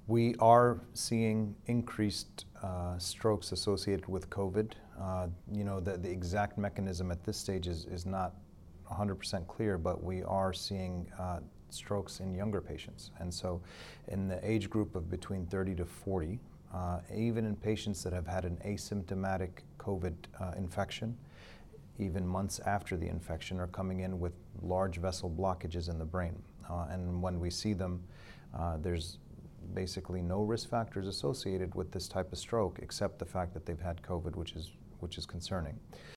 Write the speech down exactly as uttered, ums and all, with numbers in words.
We are seeing increased uh, strokes associated with COVID. Uh, you know, the, the exact mechanism at this stage is, is not one hundred percent clear, but we are seeing uh, strokes in younger patients. And so in the age group of between thirty to forty, uh, even in patients that have had an asymptomatic COVID uh, infection, even months after the infection, are coming in with large vessel blockages in the brain. Uh, and when we see them, uh, there's basically no risk factors associated with this type of stroke except the fact that they've had COVID, which is, which is concerning.